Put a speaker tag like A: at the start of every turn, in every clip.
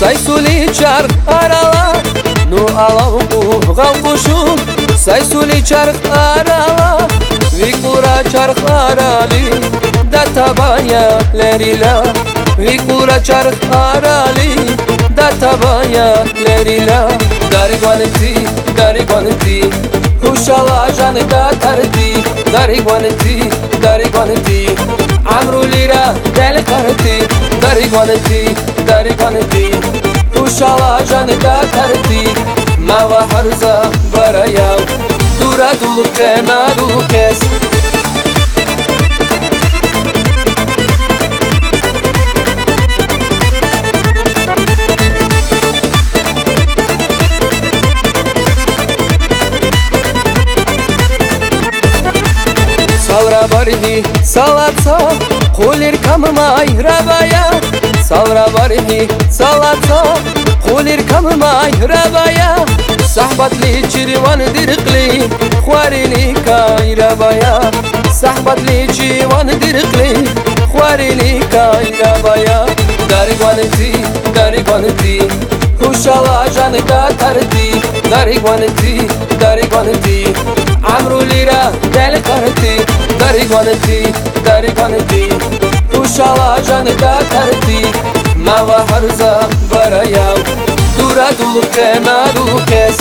A: سایسولی چرخ آرالا نو آلاو غوشون سایسولی چرخ آرالا ویکورا چرخ آرالی دتابایا لریلا ویکورا چرخ آرالی دتابایا لریلا داری گوانتی خوشالا جان داری گوانتی عمرو لیرا دل کرتی داری گوانتی خوشالا جان ما و حرزا برایا دورا دلوکه نادوکس Salra barhi salatsa Kulir kamımay rabaya Salra barhi salatsa Kulir kamımay rabaya Sahbatli çirvan dirqli Khwarini kay rabaya Sahbatli çirvan dirqli Khwarini kay rabaya Dari gwanti Hushala janka tarti Dari gwanti عمرو لیرا دل کرتی داری گوانتی خوشالا جان کرتی ما و حرزا برایا دورا دلوکه نادوکس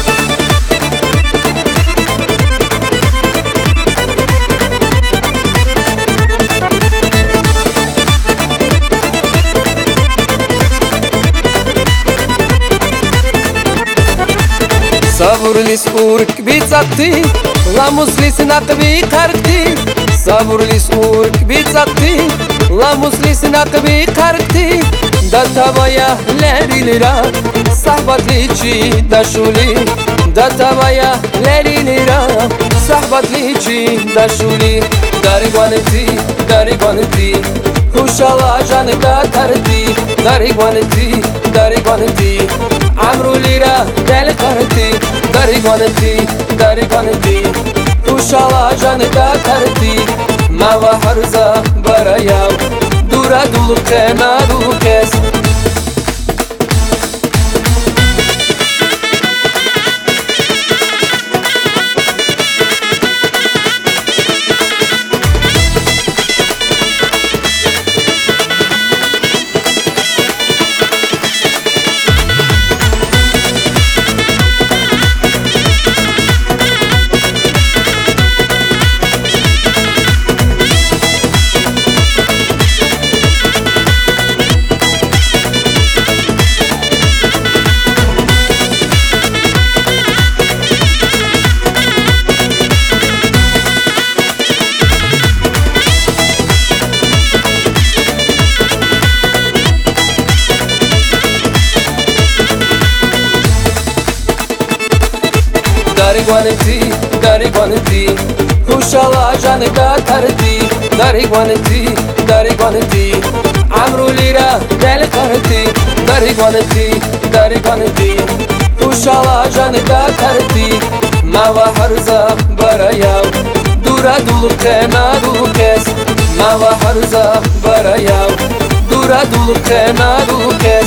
A: Savurlis urk bitsatti La muslis naqbi qarqti Savurlis urk bitsatti La muslis naqbi qarqti Databaya lerilira Sahbatlici dashuli Databaya lerilira Sahbatlici dashuli Dari gwanti Hushala janka tarti Dari gwanti عمرو لیرا دل کرتی داری گوانتی خوشالا جان کرتی ما و حرزا برایا دورا دلوکه نادوکس Dari gwanti Hushala janka tarti Dari gwanti عمرو لیرا دل کرتی داری گوانتی خوشالا جانka tarti ما و حرزا برایا دورا دلوکه نادوکس ما و حرزا برایا دورا دلوکه نادوکس